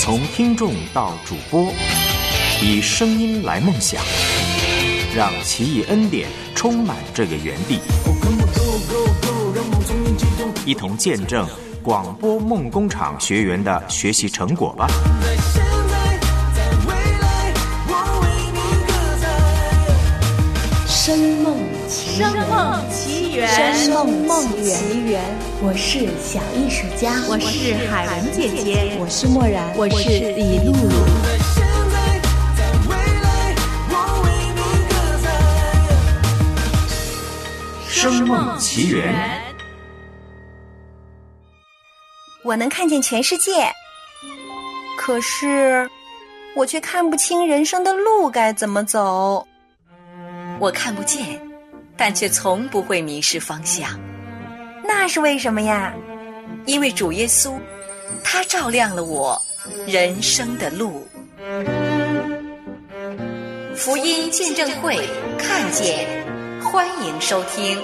从听众到主播，以声音来梦想，让奇异恩典充满这个园地，一同见证广播梦工厂学员的学习成果吧。 声梦奇缘，声梦奇缘。我是小艺术家， 我是海文姐姐， 我是默然， 我是李露露。 声梦奇缘。 我能看见全世界，可是我却看不清人生的路该怎么走。 我看不见，但却从不会迷失方向。 那是为什么呀？ 因为主耶稣，他照亮了我人生的路。福音见证会，看见，欢迎收听。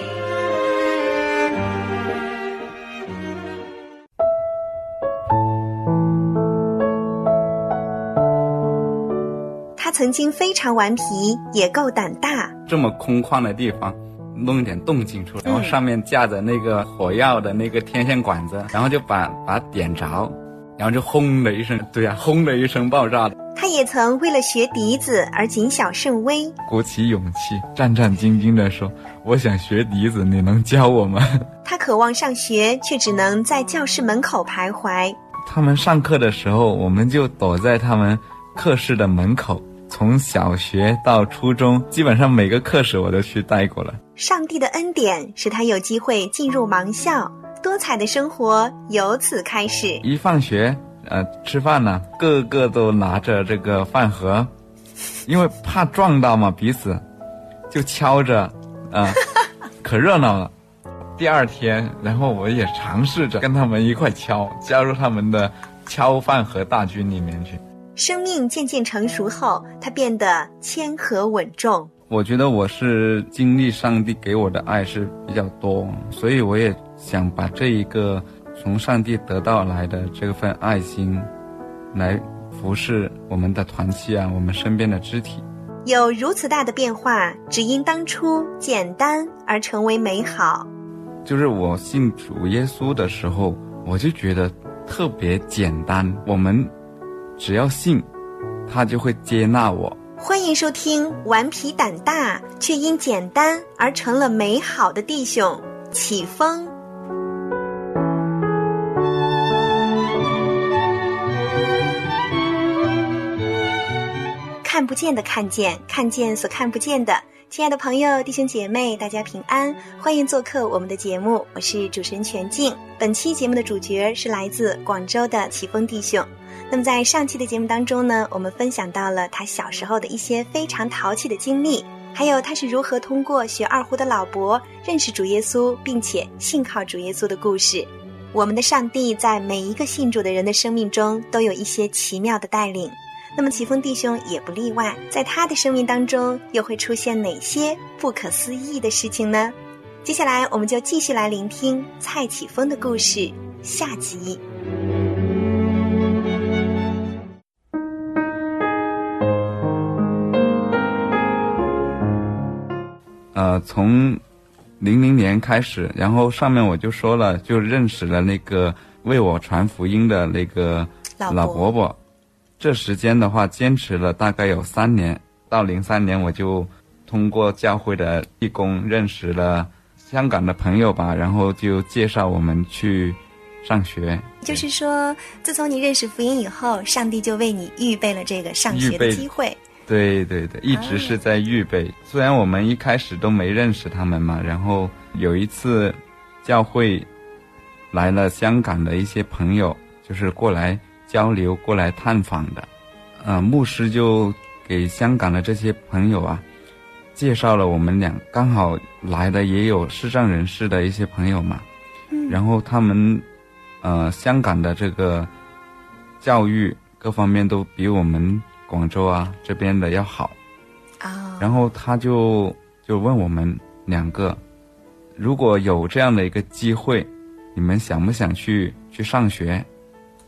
他曾经非常顽皮，也够胆大。 这么空旷的地方弄一点动静出来，然后上面架着那个火药的那个天线管子，然后就把点着，然后就轰的一声，对啊，轰的一声爆炸。 他也曾为了学笛子而谨小慎微， 鼓起勇气，战战兢兢地说：“我想学笛子，你能教我吗？” 他渴望上学，却只能在教室门口徘徊。 他们上课的时候，我们就躲在他们课室的门口。从小学到初中，基本上每个课室我都去待过了。 上帝的恩典使他有机会进入盲校，多彩的生活由此开始。 一放学吃饭呢，个个都拿着这个饭盒，因为怕撞到嘛，彼此就敲着可热闹了。第二天，然后我也尝试着跟他们一块敲，加入他们的敲饭盒大军里面去。 生命渐渐成熟后，他变得谦和稳重。 我觉得我是经历上帝给我的爱是比较多，所以我也想把这一个从上帝得到来的这份爱心来服侍我们的团契啊，我们身边的肢体。 有如此大的变化，只因当初简单而成为美好。 就是我信主耶稣的时候，我就觉得特别简单，我们只要信，他就会接纳我。 欢迎收听顽皮胆大却因简单而成了美好的弟兄启峰。看不见的看见，看见所看不见的。亲爱的朋友弟兄姐妹，大家平安，欢迎做客我们的节目，我是主持人全静。本期节目的主角是来自广州的启峰弟兄。那么在上期的节目当中呢，我们分享到了他小时候的一些非常淘气的经历，还有他是如何通过学二胡的老伯认识主耶稣，并且信靠主耶稣的故事。我们的上帝在每一个信主的人的生命中都有一些奇妙的带领，那么启峰弟兄也不例外，在他的生命当中又会出现哪些不可思议的事情呢？接下来我们就继续来聆听蔡启峰的故事下集。 从00年开始，然后上面我就说了，就认识了那个为我传福音的那个老伯伯。这时间的话坚持了大概有3年，到03年我就通过教会的义工认识了香港的朋友吧，然后就介绍我们去上学。 就是说自从你认识福音以后，上帝就为你预备了这个上学的机会。 对对对，一直是在预备。虽然我们一开始都没认识他们嘛，然后有一次教会来了香港的一些朋友，就是过来交流过来探访的，牧师就给香港的这些朋友啊介绍了我们俩，刚好来的也有视障人士的一些朋友嘛，然后他们香港的这个教育各方面都比我们广州啊这边的要好然后他就问我们2个，如果有这样的一个机会，你们想不想去上学？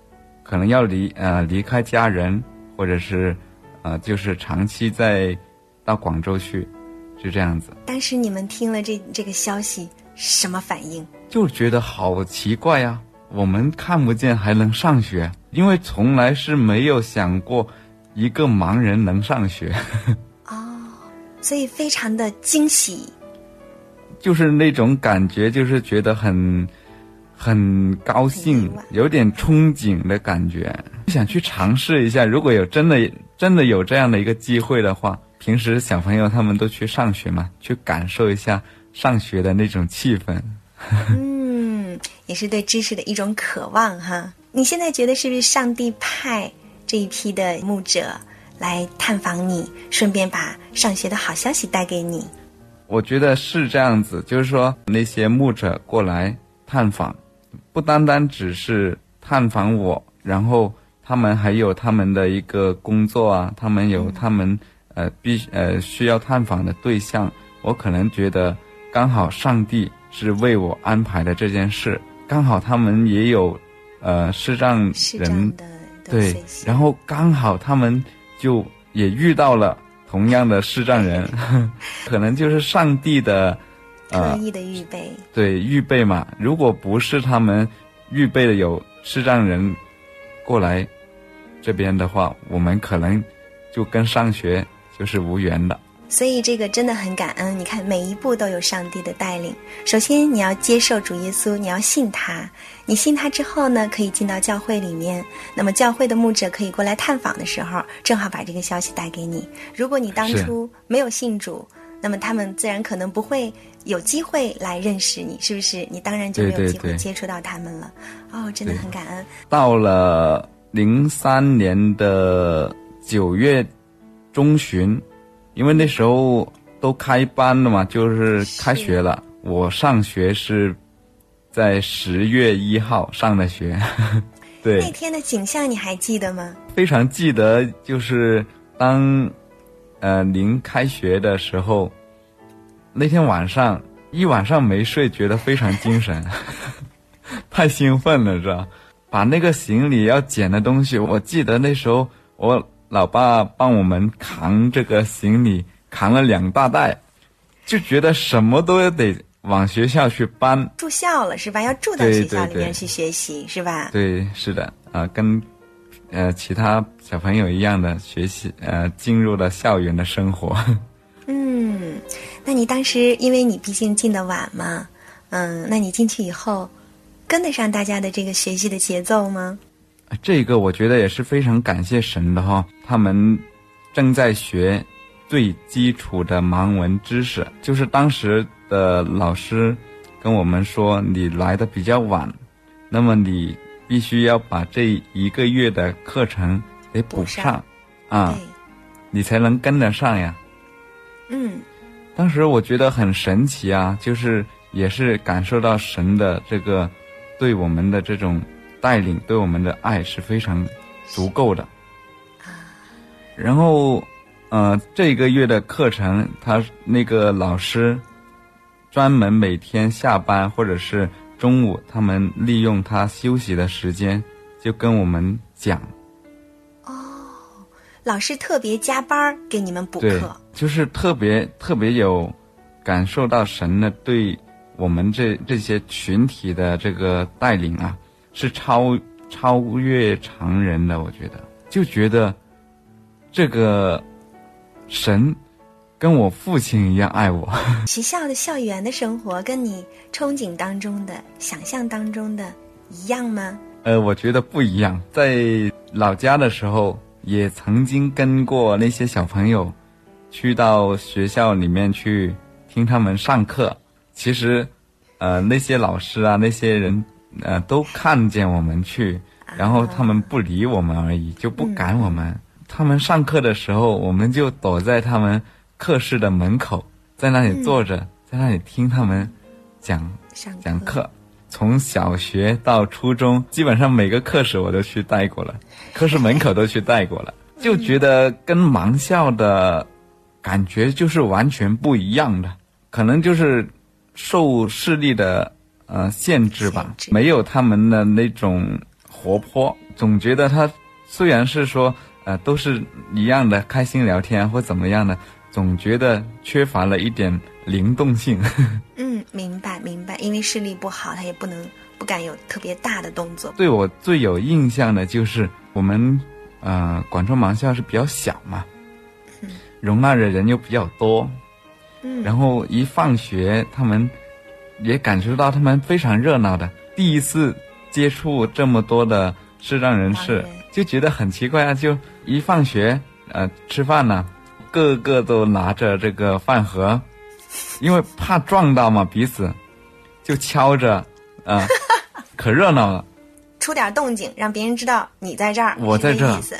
可能要离开家人，或者是就是长期到广州去，就这样子。 当时你们听了这个消息，什么反应？ 就觉得好奇怪啊，我们看不见还能上学，因为从来是没有想过一个盲人能上学。 所以非常的惊喜， 就是那种感觉，就是觉得很高兴，有点憧憬的感觉，想去尝试一下。如果有真的有这样的一个机会的话，平时小朋友他们都去上学嘛，去感受一下上学的那种气氛。 也是对知识的一种渴望哈。你现在觉得是不是上帝派这一批的牧者来探访你，顺便把上学的好消息带给你？ 我觉得是这样子，就是说那些牧者过来探访，不单单只是探访我，然后他们还有他们的一个工作啊，他们有他们需要探访的对象。我可能觉得刚好上帝是为我安排的这件事，刚好他们也有视障人，对，然后刚好他们就也遇到了同样的视障人，可能就是上帝的特意的预备， 对，预备嘛。如果不是他们预备的有视障人过来这边的话，我们可能就跟上学就是无缘的。 所以这个真的很感恩，你看每一步都有上帝的带领。首先你要接受主耶稣，你要信他，你信他之后呢，可以进到教会里面，那么教会的牧者可以过来探访的时候，正好把这个消息带给你。如果你当初没有信主，那么他们自然可能不会有机会来认识你，是不是？你当然就没有机会接触到他们了。真的很感恩。 到了03年的9月中旬，因为那时候都开班了嘛，就是开学了。我上学是在10月1号上的学。对， 那天的景象你还记得吗？ 非常记得，就是当临开学的时候，那天一晚上没睡，觉得非常精神。太兴奋了，是吧？把那个行李要捡的东西，我记得那时候我老爸帮我们扛这个行李，扛了2大袋，就觉得什么都得往学校去搬。住校了是吧？要住到学校里面去学习，是吧？ 对，是的，跟其他小朋友一样的学习，进入了校园的生活。 那你当时因为你毕竟进得晚嘛，那你进去以后跟得上大家的这个学习的节奏吗？ 这个我觉得也是非常感谢神的哈，他们正在学最基础的盲文知识，就是当时的老师跟我们说，你来的比较晚，那么你必须要把这1个月的课程得补上啊，你才能跟得上呀。当时我觉得很神奇啊，就是也是感受到神的这个对我们的这种带领，对我们的爱是非常足够的。然后这个月的课程，他那个老师专门每天下班或者是中午，他们利用他休息的时间就跟我们讲。 老师特别加班给你们补课。 对，就是特别有感受到神的对我们这些群体的这个带领啊，是超越常人的。我觉得就觉得这个神跟我父亲一样爱我。 学校的校园的生活跟你憧憬当中的想象当中的一样吗？ 我觉得不一样。在老家的时候也曾经跟过那些小朋友去到学校里面去听他们上课，其实那些老师啊，那些人都看见我们去，然后他们不理我们而已，就不赶我们。他们上课的时候，我们就躲在他们课室的门口，在那里坐着，在那里听他们讲课。从小学到初中，基本上每个课室我都去带过了，课室门口都去带过了，就觉得跟盲校的感觉就是完全不一样的，可能就是受视力的限制吧，没有他们的那种活泼，总觉得他虽然是说都是一样的开心聊天或怎么样的，总觉得缺乏了一点灵动性。 明白，因为视力不好，他也不敢有特别大的动作。 对我最有印象的就是我们广州盲校是比较小嘛，容纳的人又比较多，然后一放学他们也感受到他们非常热闹的，第一次接触这么多的视障人士，就觉得很奇怪啊，就一放学吃饭呢，个个都拿着这个饭盒，因为怕撞到嘛，彼此就敲着可热闹了， 出点动静让别人知道你在这儿， 我在这儿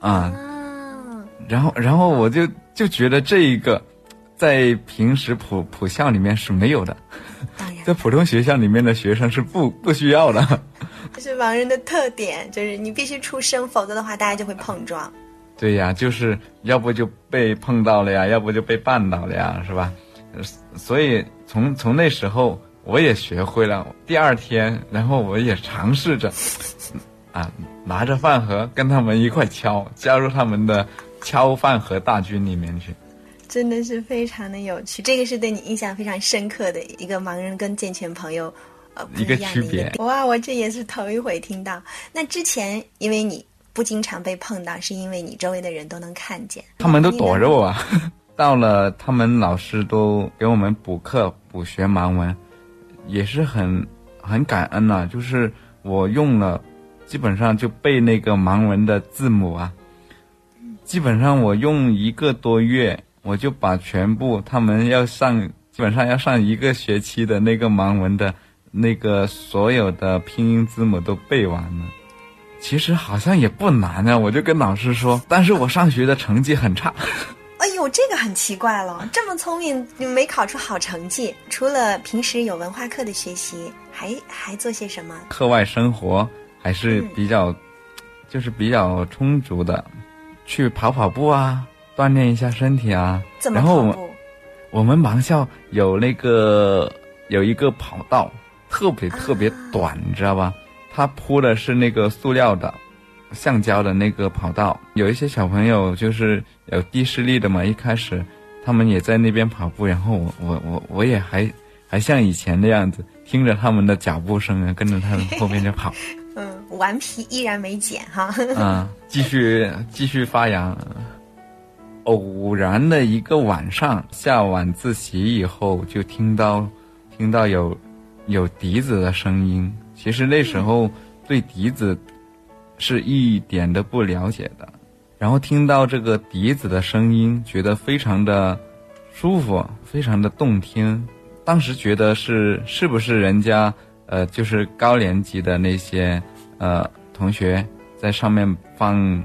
然后我就觉得这一个在平时普校里面是没有的， 当然在普通学校里面的学生是不需要的。 这是盲人的特点，就是你必须出声，否则的话大家就会碰撞。 对呀，就是要不就被碰到了呀，要不就被绊倒了呀，是吧？所以从那时候我也学会了，第二天然后我也尝试着拿着饭盒跟他们一块敲，加入他们的敲饭盒大军里面去。 真的是非常的有趣，这个是对你印象非常深刻的一个盲人跟健全朋友不一样的一个区别。 哇，我这也是头一回听到。那之前因为你不经常被碰到，是因为你周围的人都能看见， 他们都躲着我到了他们老师都给我们补课补学盲文，也是很感恩啊，就是我用了基本上就背那个盲文的字母基本上我用1个多月，我就把全部他们基本上要上1个学期的那个盲文的那个所有的拼音字母都背完了。其实好像也不难啊，我就跟老师说，但是我上学的成绩很差。 哎呦，这个很奇怪了，这么聪明你没考出好成绩，除了平时有文化课的学习，还做些什么？ 课外生活还是比较充足的，去跑步啊，锻炼一下身体啊。 怎么跑步？然后我们盲校有一个跑道，特别短，你知道吧？它铺的是那个塑料的橡胶的那个跑道，有一些小朋友就是有低视力的嘛，一开始他们也在那边跑步，然后我也还像以前那样子，听着他们的脚步声跟着他们后面就跑。 顽皮依然没减哈。 继续发扬。偶然的一个晚上，下晚自习以后，就听到有笛子的声音。其实那时候对笛子是一点都不了解的，然后听到这个笛子的声音，觉得非常的舒服，非常的动听。当时觉得是不是人家就是高年级的那些同学在上面放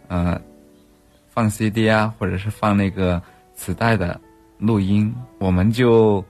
CD 啊，或者是放那个磁带的录音，我们就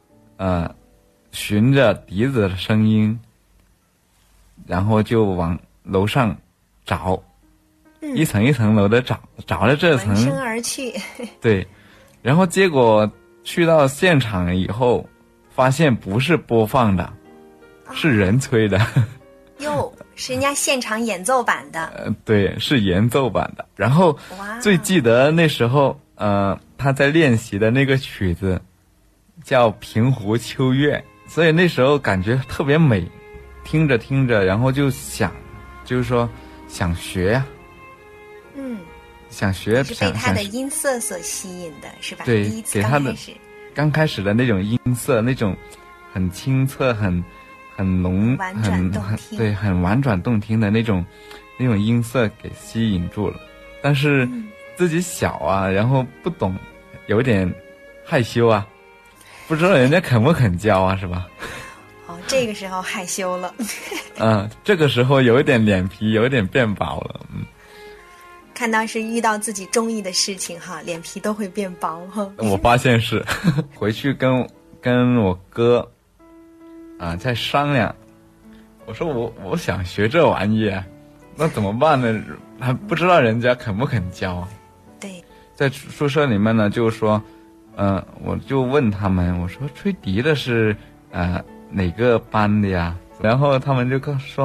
循着笛子的声音，然后就往楼上找，一层一层楼的找了这层， 闻声而去。 对，然后结果去到现场以后，发现不是播放的，是人吹的。 哟，是人家现场演奏版的。 对，是演奏版的。然后最记得那时候他在练习的那个曲子叫《平湖秋月》，所以那时候感觉特别美，听着听着，然后就是说想学呀，想学， 是被他的音色所吸引的，是吧？ 对， 第一次给他的刚开始的那种音色，那种很清澈、很浓、很婉转动听的那种音色给吸引住了。但是自己小啊，然后不懂，有点害羞啊，不知道人家肯不肯教啊，是吧？ 这个时候害羞了。 这个时候有一点脸皮有点变薄了。 看到是遇到自己中意的事情哈，脸皮都会变薄哈。 我发现是回去跟我哥在商量，我说我想学这玩意，那怎么办呢？还不知道人家肯不肯教啊。 对，在宿舍里面呢，就是说我就问他们，我说吹笛的是哪个班的呀？然后他们就说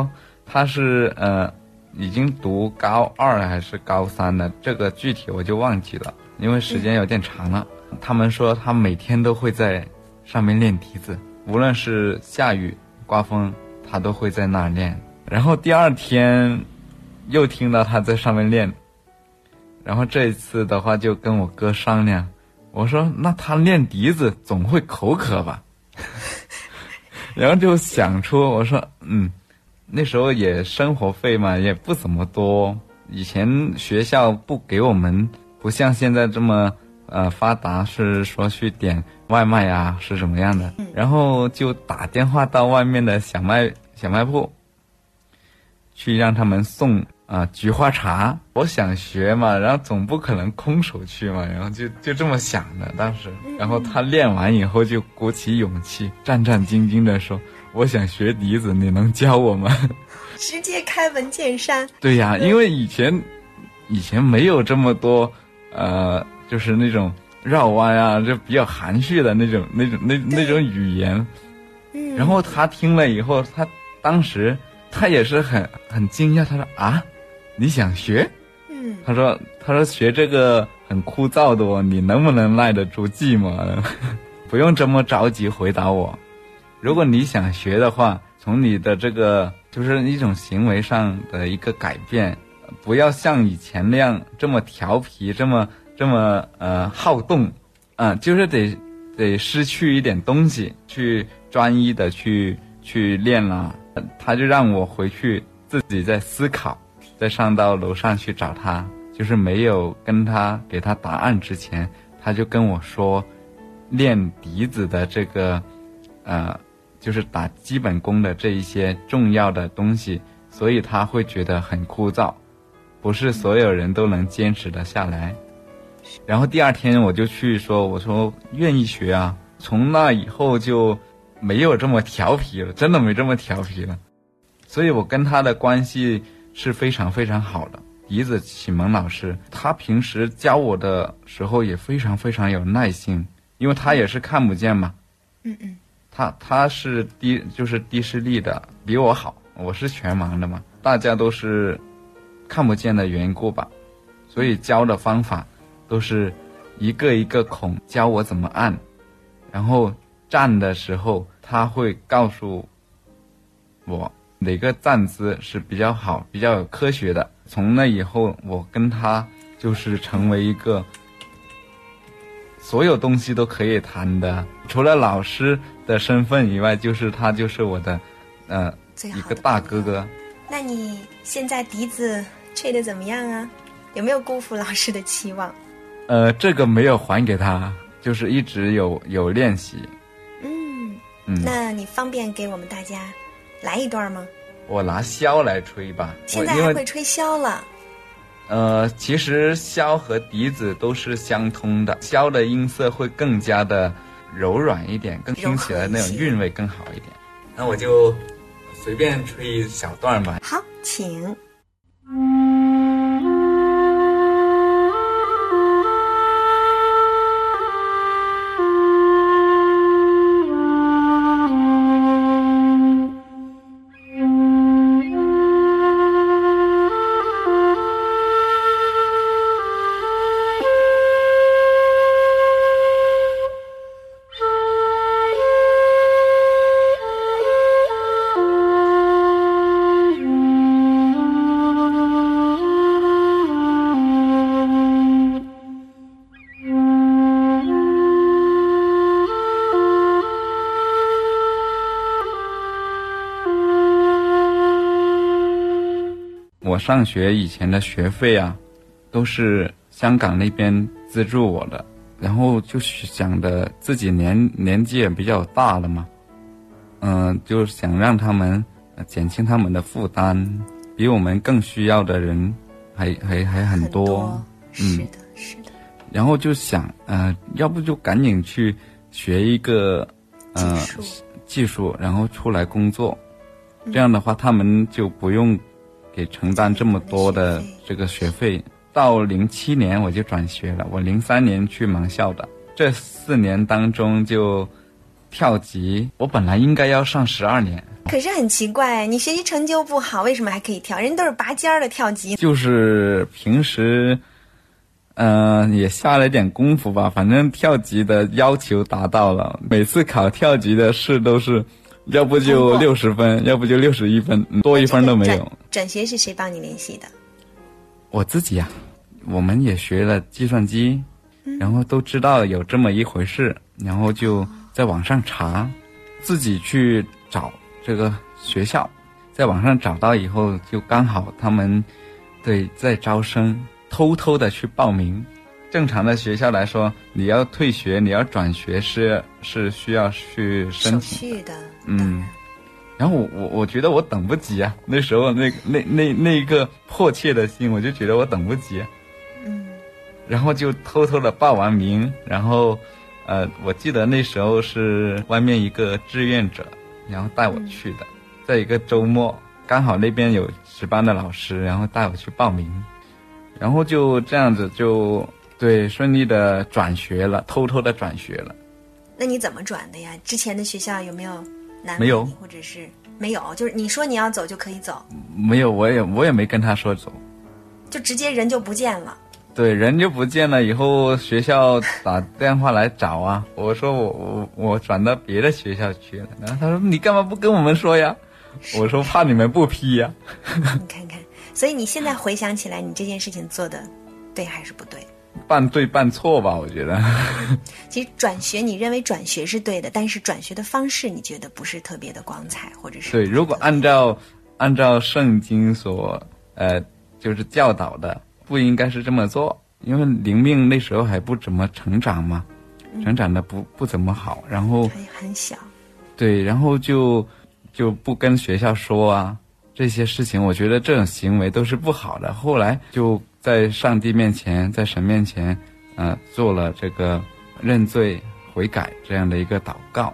他是已经读高2还是高3的，这个具体我就忘记了，因为时间有点长了。他们说他每天都会在上面练笛子，无论是下雨刮风，他都会在那儿练。然后第2天又听到他在上面练，然后这一次的话就跟我哥商量，我说那他练笛子总会口渴吧然后就想出，我说那时候也生活费嘛也不怎么多，以前学校不给我们，不像现在这么发达，是说去点外卖啊是什么样的，然后就打电话到外面的小卖部去让他们送菊花茶。我想学嘛，然后总不可能空手去嘛，然后就这么想的当时。然后他练完以后就鼓起勇气，战战兢兢的说，我想学笛子，你能教我吗？ 直接开门见山。 对呀，因为以前没有这么多就是那种绕弯啊，就比较含蓄的那种语言。然后他听了以后，他当时他也是很惊讶，他说啊，你想学？他说学这个很枯燥的哦，你能不能耐得住寂寞？不用这么着急回答我。如果你想学的话，从你的这个就是一种行为上的一个改变，不要像以前那样这么调皮，这么好动，就是得失去一点东西，去专一的去练了。他就让我回去自己在思考，再上到楼上去找他，就是没有给他答案之前，他就跟我说，练笛子的这个就是打基本功的这一些重要的东西，所以他会觉得很枯燥，不是所有人都能坚持得下来。然后第2天我就去说，我说愿意学啊。从那以后就没有这么调皮了，真的没这么调皮了。所以我跟他的关系是非常非常好的。笛子启蒙老师，他平时教我的时候也非常非常有耐心，因为他也是看不见嘛。他是低视力的，比我好，我是全盲的嘛，大家都是看不见的缘故吧，所以教的方法都是一个一个孔教我怎么按，然后站的时候他会告诉我哪个站姿是比较好，比较有科学的。从那以后我跟他就是成为一个所有东西都可以谈的，除了老师的身份以外，他就是我的一个大哥哥。 那你现在笛子吹得怎么样啊？有没有辜负老师的期望？ 这个没有还给他，就是一直有练习。 那你方便给我们大家来一段吗？ 我拿箫来吹吧。 现在还会吹箫了。 其实箫和笛子都是相通的，箫的音色会更加的柔软一点，更听起来那种韵味更好一点。那我就随便吹一小段吧。 好，请。 我上学以前的学费啊，都是香港那边资助我的，然后就想着自己年纪也比较大了嘛，就想让他们减轻他们的负担，比我们更需要的人还很多。 是的。 然后就想要不就赶紧去学一个技术，然后出来工作，这样的话他们就不用给承担这么多的这个学费。到07年我就转学了，我03年去盲校的，这4年当中就跳级，我本来应该要上12年， 可是很奇怪，你学习成就不好，为什么还可以跳？人都是拔尖儿的跳级。 就是平时也下了点功夫吧，反正跳级的要求达到了，每次考跳级的试都是要不就60分，要不就61分，多一分都没有。 转学是谁帮你联系的？ 我自己呀，我们也学了计算机，然后都知道有这么一回事，然后就在网上查，自己去找这个学校，在网上找到以后，就刚好他们在招生，偷偷的去报名。正常的学校来说，你要退学，你要转学是需要去申请的。然后我觉得我等不及啊，那时候那个迫切的心，我就觉得我等不及。然后就偷偷的报完名，然后我记得那时候是外面一个志愿者，然后带我去的，在一个周末，刚好那边有值班的老师，然后带我去报名，然后就这样子就顺利的转学了，偷偷的转学了。 那你怎么转的呀？之前的学校有没有难为你？ 没有， 或者是没有？就是你说你要走就可以走？ 没有，我也没跟他说走， 就直接人就不见了。 对，人就不见了以后，学校打电话来找啊，我说我转到别的学校去了，然后他说你干嘛不跟我们说呀？我说怕你们不批呀。 你看看，所以你现在回想起来，你这件事情做的对还是不对？ 半对半错吧，我觉得。 其实转学，你认为转学是对的，但是转学的方式你觉得不是特别的光彩，或者是对。如果按照圣经所就是教导的，不应该是这么做，因为灵命那时候还不怎么成长嘛，成长的不怎么好，然后还很小。对， 然后就不跟学校说啊，这些事情，我觉得这种行为都是不好的。后来就在上帝面前，在神面前，做了这个认罪悔改这样的一个祷告。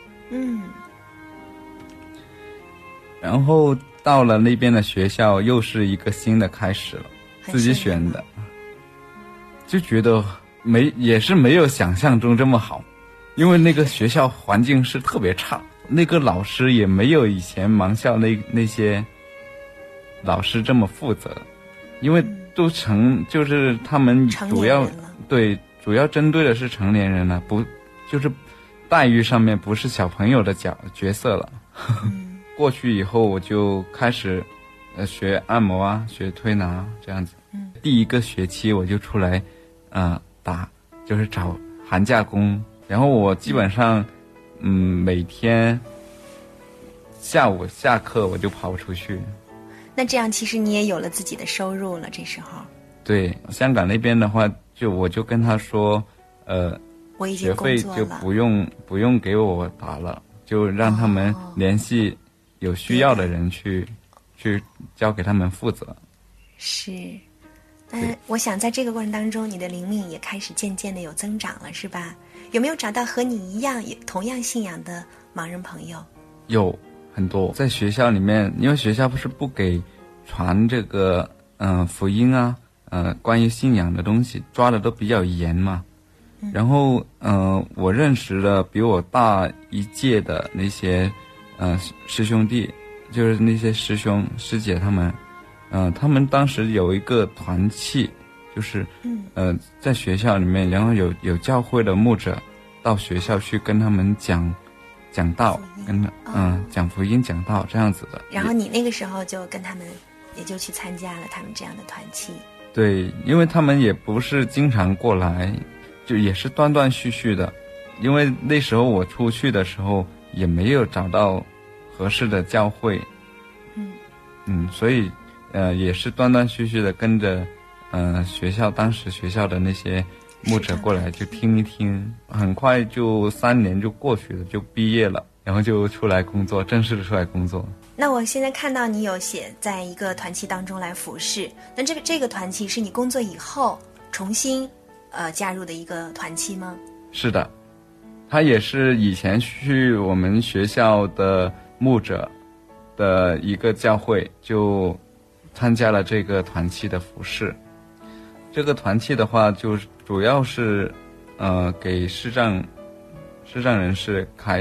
然后到了那边的学校，又是一个新的开始了，自己选的，就觉得也是没有想象中这么好，因为那个学校环境是特别差，那个老师也没有以前盲校那些老师这么负责，因为都就是他们主要针对的是成年人了，不就是待遇上面不是小朋友的角色了。过去以后我就开始学按摩啊，学推拿这样子。第一个学期我就出来就是找寒假工，然后我基本上每天下午下课我就跑出去。 那这样其实你也有了自己的收入了，这时候。 对，香港那边的话，我就跟他说， 我已经学费就不用给我打了，就让他们联系有需要的人去交给他们负责。 是，我想在这个过程当中，你的灵命也开始渐渐的有增长了，是吧？有没有找到和你一样也同样信仰的盲人朋友？ 有很多，在学校里面，因为学校不是不给传这个福音啊，关于信仰的东西抓的都比较严嘛。然后我认识了比我大一届的那些师兄弟，就是那些师兄师姐他们当时有一个团契，就是在学校里面，然后有教会的牧者到学校去跟他们讲道，讲福音讲道这样子的。 然后你那个时候就跟他们也就去参加了他们这样的团契。 对，因为他们也不是经常过来，就也是断断续续的，因为那时候我出去的时候也没有找到合适的教会，所以也是断断续续的跟着当时学校的那些牧者过来就听一听，很快就3年就过去了，就毕业了，然后就出来工作，正式的出来工作。 那我现在看到你有写在一个团契当中来服侍，那这个团契是你工作以后重新加入的一个团契吗？ 是的，他也是以前去我们学校的牧者的一个教会，就参加了这个团契的服侍。这个团契的话，就主要是给视障人士开的，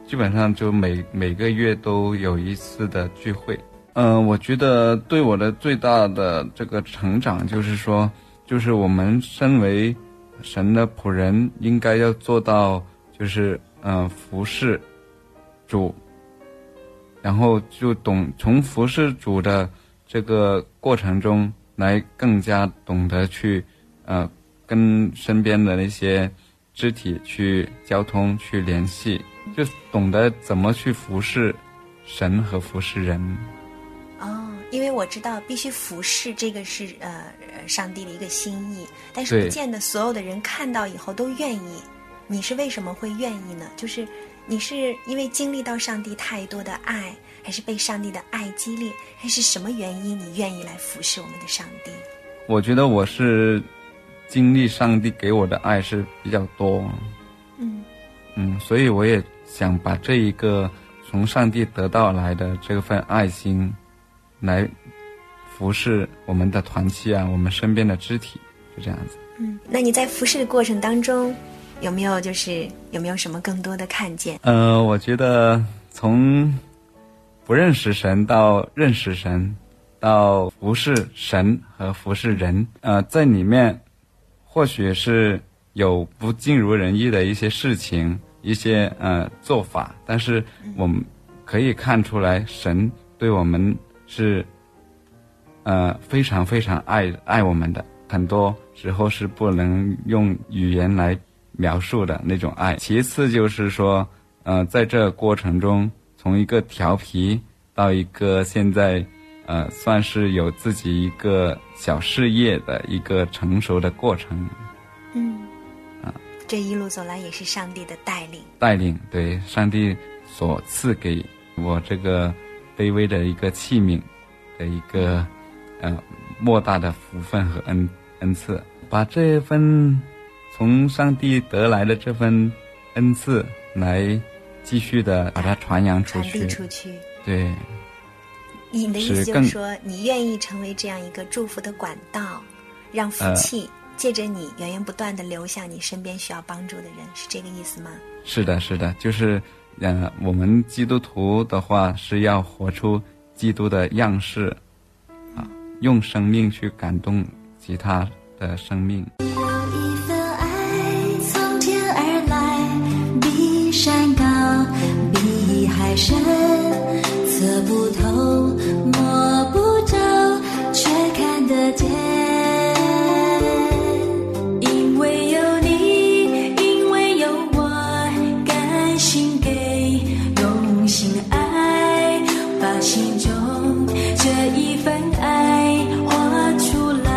基本上就每个月都有一次的聚会。我觉得对我的最大的这个成长就是说，就是我们身为神的仆人，应该要做到就是服侍主，然后就从服侍主的这个过程中来更加懂得去跟身边的那些肢体去交通去联系，就懂得怎么去服侍神和服侍人。 因为我知道必须服侍，这个是上帝的一个心意，但是不见得所有的人看到以后都愿意。你是为什么会愿意呢？就是你是因为经历到上帝太多的爱，还是被上帝的爱激励，还是什么原因你愿意来服侍我们的上帝？我觉得我是经历上帝给我的爱是比较多，所以我也想把这一个从上帝得到来的这份爱心来服侍我们的团契啊，我们身边的肢体，就这样子。那你在服侍的过程当中，有没有什么更多的看见？我觉得从不认识神到认识神，到服侍神和服侍人，在里面或许是有不尽如人意的一些事情，一些做法，但是我们可以看出来，神对我们是非常非常爱我们的，很多时候是不能用语言来描述的那种爱。其次就是说在这个过程中，从一个调皮到一个现在算是有自己一个小事业的一个成熟的过程。这一路走来也是上帝的带领，对，上帝所赐给我这个卑微的一个器皿的一个莫大的福分和恩赐，把这份从上帝得来的这份恩赐来继续的把它传扬出去，传递出去。对，你的意思就是说，你愿意成为这样一个祝福的管道，让福气借着你源源不断的流向你身边需要帮助的人，是这个意思吗？是的，是的，就是我们基督徒的话是要活出基督的样式用生命去感动其他的生命。有一份爱从天而来，比山高比海深，测不透摸不着却看得见，因为有你，因为有我，甘心给，用心爱，把心中这一份爱活出来。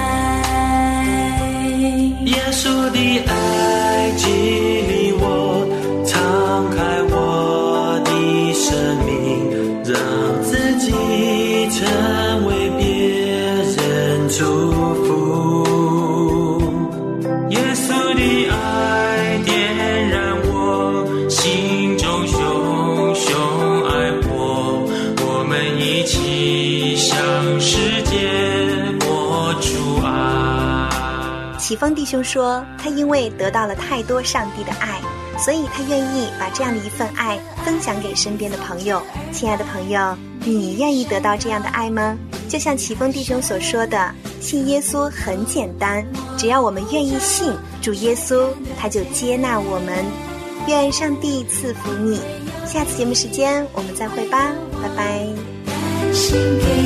耶稣的爱激励我，敞开我的生命，让自己成为别人祝福。耶稣的爱点燃我心中熊熊爱火，我们一起向世界播出爱。启峰弟兄说，他因为得到了太多上帝的爱，所以他愿意把这样的一份爱分享给身边的朋友。亲爱的朋友，你愿意得到这样的爱吗？就像启峰弟兄所说的，信耶稣很简单，只要我们愿意信主耶稣，他就接纳我们。愿上帝赐福你。下次节目时间我们再会吧，拜拜。